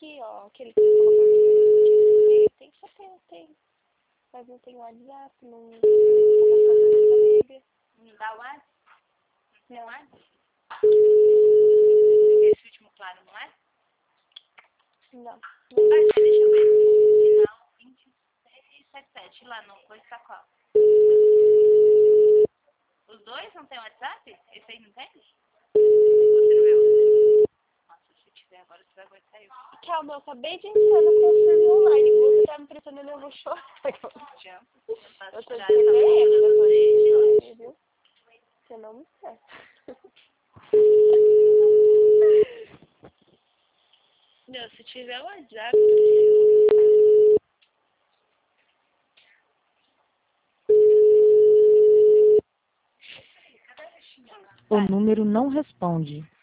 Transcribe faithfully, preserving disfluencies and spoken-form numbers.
ali, ó, aquele que você colocou no tem que ser, tem. Mas não tem WhatsApp, não tem computador. Não dá WhatsApp? Não tem Não. WhatsApp? Esse último claro, não é? Não. Vai ser, deixa eu ver. Final vinte e seis setenta e sete, lá no Coisa tá qual? Os dois não tem WhatsApp? Esse aí não tem? Você não viu? Nossa, se tiver agora, você vai aguentar eu. Calma, eu acabei de entrar no confirme online. Você tá me pressionando, eu vou chorar. Já. Eu tô de T P M, eu tô de hoje, viu? Você não me esquece. Meu, se tiver WhatsApp, Priscila. O número não responde.